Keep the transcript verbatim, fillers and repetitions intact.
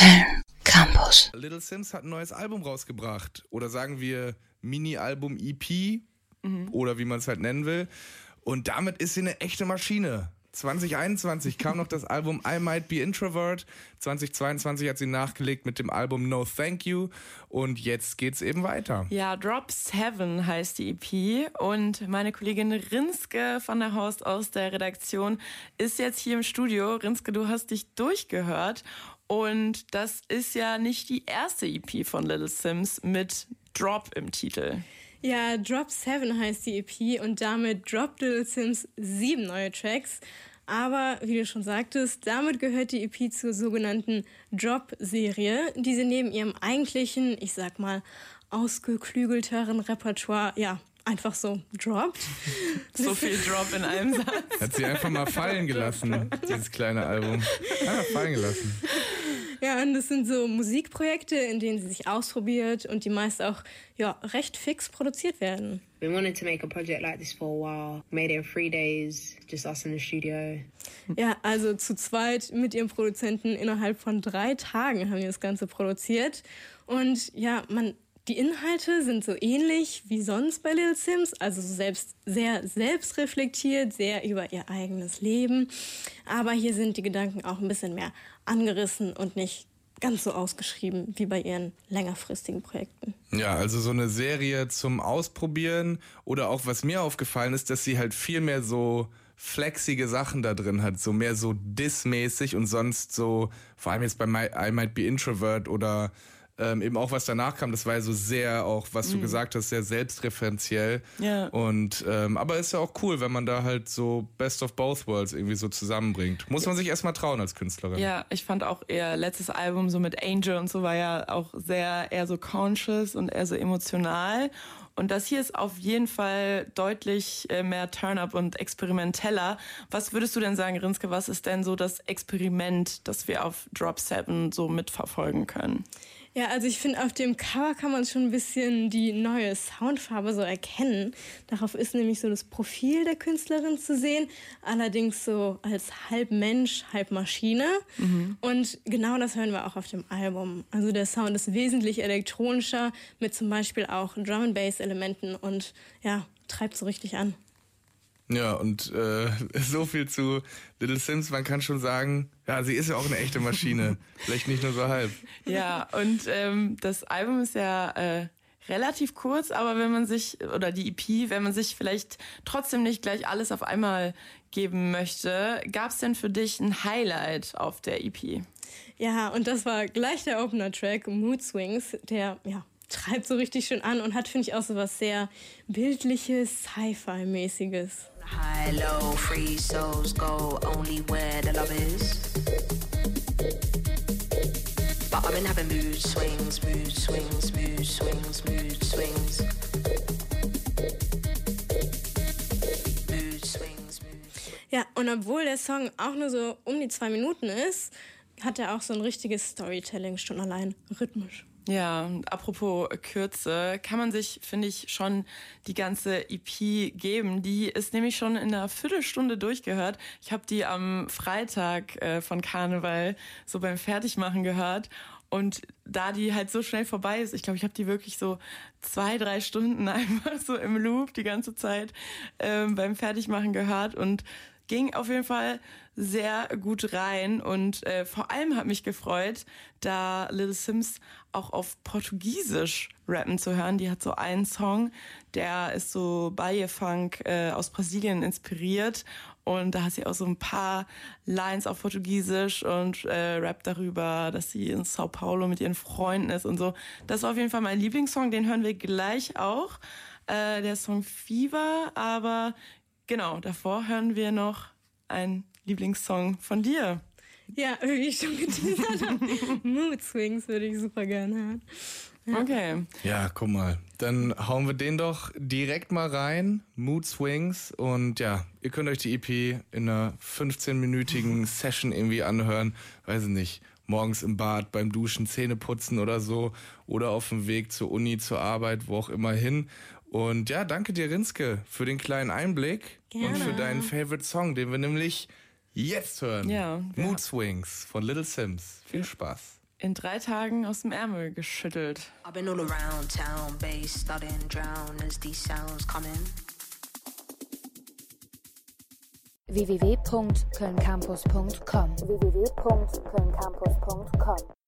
Film Campus. Little Simz hat ein neues Album rausgebracht. Oder sagen wir Mini-Album E P. Mhm. Oder wie man es halt nennen will. Und damit ist sie eine echte Maschine. zwanzig einundzwanzig kam noch das Album I Might Be Introvert. zwanzig zweiundzwanzig hat sie nachgelegt mit dem Album No Thank You. Und jetzt geht's eben weiter. Ja, Drop Seven heißt die E P. Und meine Kollegin Rinske von der Horst aus der Redaktion ist jetzt hier im Studio. Rinske, du hast dich durchgehört. Und das ist ja nicht die erste E P von Little Simz mit Drop im Titel. Ja, Drop Seven heißt die E P und damit droppt Little Simz sieben neue Tracks. Aber wie du schon sagtest, damit gehört die E P zur sogenannten Drop-Serie, die sie neben ihrem eigentlichen, ich sag mal, ausgeklügelteren Repertoire, ja, einfach so droppt. So viel Drop in einem Satz. Hat sie einfach mal fallen gelassen, dieses kleine Album. Einfach fallen gelassen. Ja, und das sind so Musikprojekte, in denen sie sich ausprobiert und die meist auch ja, recht fix produziert werden. We wanted to make a project like this for a while. Made it in three days, just us in the studio. Ja, also zu zweit mit ihrem Produzenten innerhalb von drei Tagen haben wir das Ganze produziert. Und ja, man, die Inhalte sind so ähnlich wie sonst bei Little Simz, also selbst, sehr selbstreflektiert, sehr über ihr eigenes Leben. Aber hier sind die Gedanken auch ein bisschen mehr angerissen und nicht ganz so ausgeschrieben wie bei ihren längerfristigen Projekten. Ja, also so eine Serie zum Ausprobieren oder auch was mir aufgefallen ist, dass sie halt viel mehr so flexige Sachen da drin hat, so mehr so Diss-mäßig und sonst so, vor allem jetzt bei My, I Might Be Introvert oder ähm, eben auch was danach kam, das war ja so sehr auch, was du mm. gesagt hast, sehr selbstreferenziell. Ja. Und ähm, aber ist ja auch cool, wenn man da halt so Best of Both Worlds irgendwie so zusammenbringt. Muss man sich erstmal trauen als Künstlerin. Ja, ich fand auch ihr letztes Album so mit Angel und so war ja auch sehr eher so conscious und eher so emotional. Und das hier ist auf jeden Fall deutlich mehr Turn-up und experimenteller. Was würdest du denn sagen, Rinske, was ist denn so das Experiment, das wir auf Drop Seven so mitverfolgen können? Ja, also ich finde, auf dem Cover kann man schon ein bisschen die neue Soundfarbe so erkennen. Darauf ist nämlich so das Profil der Künstlerin zu sehen, allerdings so als halb Mensch, halb Maschine. Mhm. Und genau das hören wir auch auf dem Album. Also der Sound ist wesentlich elektronischer, mit zum Beispiel auch Drum-and-Bass-Elementen und ja, treibt so richtig an. Ja, und äh, so viel zu Little Simz, man kann schon sagen, ja, sie ist ja auch eine echte Maschine, vielleicht nicht nur so halb. Ja, und ähm, das Album ist ja äh, relativ kurz, aber wenn man sich, oder die E P, wenn man sich vielleicht trotzdem nicht gleich alles auf einmal geben möchte, gab es denn für dich ein Highlight auf der E P? Ja, und das war gleich der Opener-Track, Mood Swings, der, ja, treibt so richtig schön an und hat, finde ich, auch so was sehr Bildliches, Sci-Fi-mäßiges. High, low, free souls go only where the love is. But I've been having mood swings, mood swings, mood swings, mood swings. Mood swings, mood. Ja, und obwohl der Song auch nur so um die zwei Minuten ist, hat er auch so ein richtiges Storytelling schon allein rhythmisch. Ja, apropos Kürze, kann man sich, finde ich, schon die ganze E P geben. Die ist nämlich schon in einer Viertelstunde durchgehört. Ich habe die am Freitag äh, von Karneval so beim Fertigmachen gehört. Und da die halt so schnell vorbei ist, ich glaube, ich habe die wirklich so zwei, drei Stunden einfach so im Loop die ganze Zeit ähm, beim Fertigmachen gehört und ging auf jeden Fall sehr gut rein und äh, vor allem hat mich gefreut, da Little Simz auch auf Portugiesisch rappen zu hören. Die hat so einen Song, der ist so Bahia Funk äh, aus Brasilien inspiriert und da hat sie auch so ein paar Lines auf Portugiesisch und äh, rappt darüber, dass sie in Sao Paulo mit ihren Freunden ist und so. Das war auf jeden Fall mein Lieblingssong, den hören wir gleich auch. Äh, der Song Fever, aber genau, davor hören wir noch einen Lieblingssong von dir. Ja, wie ich schon geteasert habe. Mood Swings würde ich super gerne hören. Ja. Okay. Ja, guck mal. Dann hauen wir den doch direkt mal rein. Mood Swings. Und ja, ihr könnt euch die E P in einer fünfzehnminütigen Session irgendwie anhören. Weiß ich nicht. Morgens im Bad, beim Duschen, Zähne putzen oder so. Oder auf dem Weg zur Uni, zur Arbeit, wo auch immer hin. Und ja, danke dir, Rinske, für den kleinen Einblick. Gerne. Und für deinen Favorite Song, den wir nämlich jetzt hören. Ja. Mood Swings von Little Simz. Viel Spaß. in drei Tagen aus dem Ärmel geschüttelt. I've been all around town, bass studying, drown as these sounds come in. w w w punkt köln campus punkt com w w w punkt köln campus punkt com